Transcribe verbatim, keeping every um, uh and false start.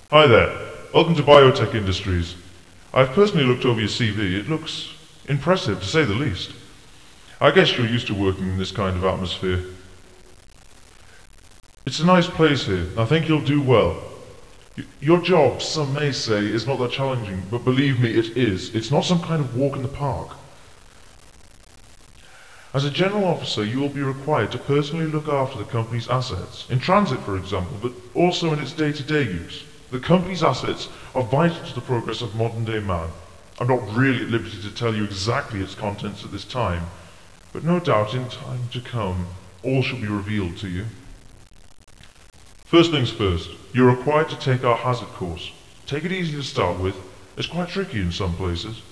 Hi there. Welcome to Biotech Industries. I've personally looked over your C V. It looks impressive, to say the least. I guess you're used to working in this kind of atmosphere. It's a nice place here. I think you'll do well. Y- Your job, some may say, is not that challenging, but believe me, it is. It's not some kind of walk in the park. As a general officer, you will be required to personally look after the company's assets, in transit for example, but also in its day-to-day use. The company's assets are vital to the progress of modern-day man. I'm not really at liberty to tell you exactly its contents at this time, but no doubt in time to come, all shall be revealed to you. First things first, you're required to take our hazard course. Take it easy to start with. It's quite tricky in some places.